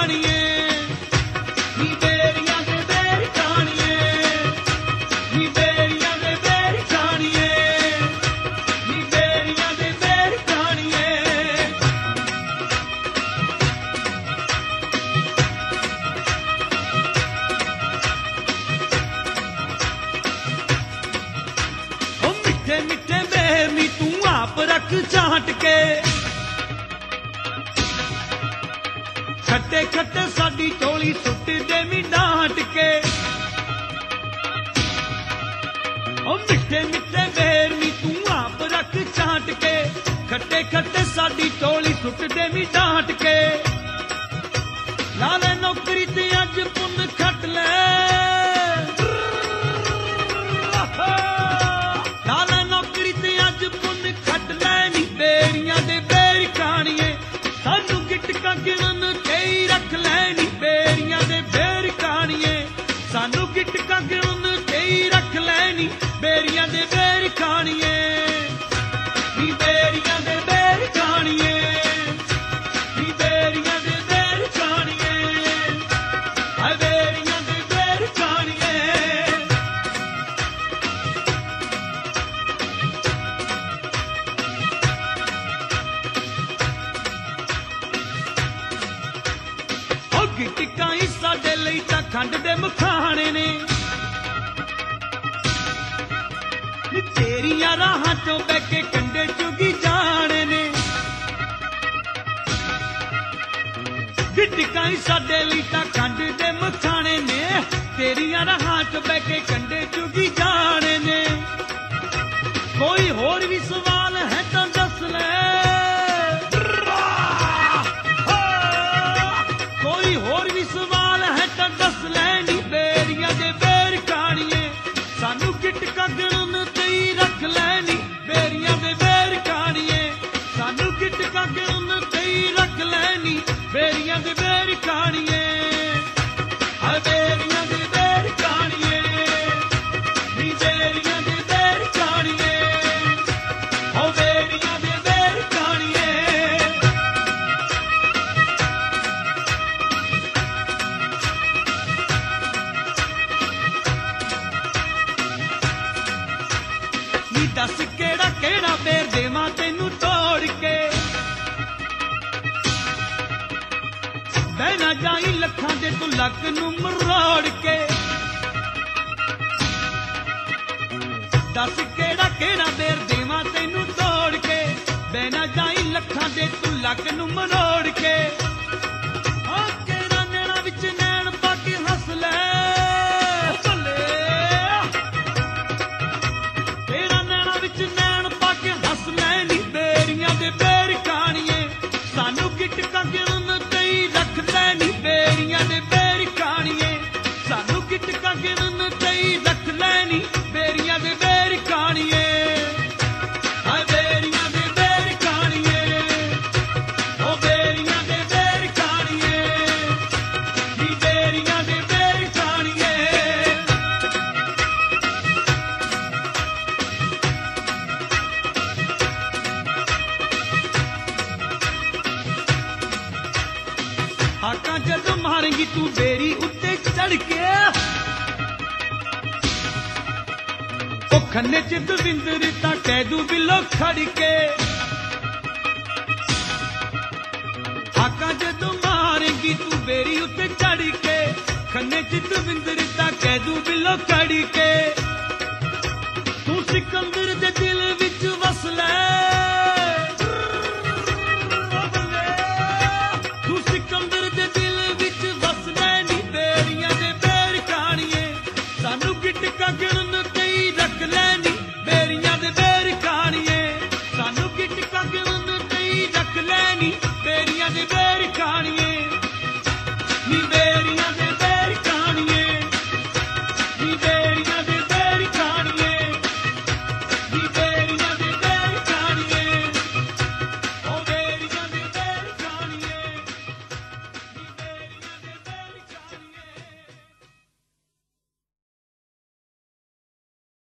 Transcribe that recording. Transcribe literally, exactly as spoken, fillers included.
ਕਾਣੀਏ ਨੀ ਬੇਰੀਆਂ ਦੇ ਬੇਰ ਕਾਣੀਏ ਨੀ ਬੇਰੀਆਂ ਦੇ ਬੇਰ ਕਾਣੀਏ ਨੀ ਬੇਰੀਆਂ ਦੇ ਬੇਰ ਕਾਣੀਏ ਓ ਮਿੱਠੇ ਮਿੱਠੇ ਬੇਰ ਨੀ ਤੂੰ ਆਪ ਰੱਖ ਝਾਂਟ ਕੇ ਖੱਟੇ ਖੱਟੇ ਸਾਡੀ ਝੋਲੀ ਸੁੱਟ ਦੇਵੀਂ ਡਾਂਟ ਕੇ ਓ ਮਿੱਠੇ ਮਿੱਠੇ ਬੇਰ ਨੀ ਤੂੰ ਆਪ ਰੱਖ ਝਾਂਟ ਕੇ ਖੱਟੇ ਖੱਟੇ ਸਾਡੀ ਝੋਲੀ ਸੁੱਟ ਦੇਵੀਂ ਡਾਂਟ ਕੇ ਲਾ ਲੈ ਨੌਕਰੀ ਤੇ ਅੱਜ ਪੁੰਨ ਖੱਟ ਲੈ ਲਾ ਲੈ ਨੌਕਰੀ ਤੇ ਅੱਜ ਪੁੰਨ ਖੱਟ ਲੈ ਨੀ ਬੇਰੀਆਂ ਦੇ ਬੇਰ ਕਾਣੀਏ ਸਾਨੂੰ ਗਿਟਕਾਂ ਗਿਣਨ ਕਈ ਰੱਖ ਲੈਣੀ ਬੇਰੀਆਂ ਦੇ ਬੇਰ ਕਾਣੀਏ ਸਾਨੂੰ ਗਿਟਕਾਂ ਗਿਣਨ ਕਈ ਰੱਖ ਲੈਣੀ ਬੇਰੀਆਂ ਦੇ ਬੇਰ ਕਾਣੀਏ ਨੀ ਬੇਰੀਆਂ ਦੇ ਬੇਰ ਕਾਣੀਏ ਨੀ ਬੇਰੀਆਂ ਦੇ ਬੇਰ ਕਾਣੀਏ ਹਾਏ ਬੇਰੀਆਂ ਦੇ ਬੇਰ ਕਾਣੀਏ ਗਿਟਕਾਂ ਹੀ ਸਾਡੇ ਲਈ ਤਾਂ ਖੰਡ ਦੇ ਮਖਾਣੇ ਨੇ ਨੀ ਤੇਰੀਆਂ ਰਾਹਾਂ ਚੋਂ ਬਹਿ ਕੇ ਕੰਡੇ ਚੁਗੀ ਜਾਣੇ ਨੇ ਗਿਟਕਾਂ ਹੀ ਸਾਡੇ ਲਈ ਤਾਂ ਖੰਡ ਦੇ ਮਖਾਣੇ ਨੇ ਤੇਰੀਆਂ ਰਾਹਾਂ ਚੋਂ ਬਹਿ ਕੇ ਕੰਡੇ ਚੁਗੀ ਜਾਣੇ ਨੇ ਕੋਈ ਹੋਰ ਵੀ ਸਵਾਲ ਹੈ ਤਾਂ ਦੱਸ ਲੈ ਹੋਰ ਵੀ ਸਵਾਲ ਹੈ ਤਾਂ ਦੱਸ ਲੈਣੀ ਬੇਰੀਆਂ ਦੇ ਬੇਰ ਕਾਣੀਏ ਸਾਨੂੰ ਗਿਟਕਾਂ ਗਿਣਨ ਤੇ ਰੱਖ ਲੈਣੀ ਬੇਰੀਆਂ ਦੇ ਬੇਰ ਕਾਣੀਏ ਸਾਨੂੰ ਗਿਟਕਾਂ ਗਿਣਨ ਤੇ ਰੱਖ ਲੈਣੀ ਬੇਰੀਆਂ ਦੇ ਬੇਰ ਕਾਣੀਏ ਹਾਏ ਬੇਰੀਆਂ ਦੇ ਬੇਰ ਕਾਣੀਏ ਨੀ ਬੇਰੀਆਂ ਦੇ ਬੇਰ ਕਾਣੀਏ ਓ ਬੇਰੀਆਂ ਦੇ ਬੇਰ ਕਾਣੀਏ ਦੱਸ ਕਿਹੜਾ ਕਿਹੜਾ ਬੇਰ ਦੇਵਾਂ ਤੈਨੂੰ ਤੋੜ ਕੇ ਬਹਿ ਨਾ ਜਾਈ ਲੱਖਾਂ ਦੇ ਤੂੰ ਲੱਕ ਨੂੰ ਮਰੋੜ ਕੇ ਦੱਸ ਕਿਹੜਾ ਕਿਹੜਾ ਬੇਰ ਦੇਵਾਂ ਤੈਨੂੰ ਤੋੜ ਕੇ ਬਹਿ ਨਾ ਜਾਈ ਲੱਖਾਂ ਦੇ ਤੂੰ ਲੱਕ ਨੂੰ ਮਰੋੜ ਕੇ ਆ ਕਿਹੜਾ ਨੈਣਾ ਵਿੱਚ ਨੈਣ ਪਾ ਕੇ ਹੱਸ ਲੈ ਨੈਣ ਪਾ ਕੇ ਹੱਸ ਲੈਣੀ ਬੇਰੀਆਂ ਦੇ ਬੇਰ ਕਾਣੀਏ ਸਾਨੂੰ ਗਿਟਕਾਂ ਗਿਣਨ ਤੇ ਰੱਖ ਲੈਣੀ ਬੇਰੀਆਂ ਦੇ ਬੇਰ ਕਾਣੀਏ ਸਾਨੂੰ ਗਿਟਕਾਂ ਗਿਣਨ ਤੇ ਰੱਖ ਲੈਣੀ ਬੇਰੀਆਂ ਦੇ ਬੇਰ ਕਾਣੀਏ ਹਾਏ ਬੇਰੀਆਂ ਦੇ ਬੇਰ ਕਾਣੀਏ ਓ ਬੇਰੀਆਂ ਦੇ ਬੇਰ ਕਾਣੀਏ ਨੀ ਬੇਰੀਆਂ ਦੇ ਬੇਰ ਕਾਣੀਏ ਹਾਕਾਂ ਜਦੋਂ ਮਾਰੇਂਗੀ ਤੂੰ ਬੇਰੀ ਉੱਤੇ ਚੜ ਕੇ ਉਹ ਖੰਨੇ ਚ ਦਵਿੰਦਰ ਤਾਂ ਕਹਿ ਦੂ ਬਿੱਲੋ ਖੜ ਕੇ ਹਾਕਾਂ ਜਦੋਂ ਮਾਰੇਂਗੀ ਤੂੰ ਬੇਰੀ ਉੱਤੇ ਚੜ ਕੇ ਖੰਨੇ ਚ ਦਵਿੰਦਰ ਤਾਂ ਕਹਿ ਦੂ ਬਿੱਲੋ ਖੜ ਕੇ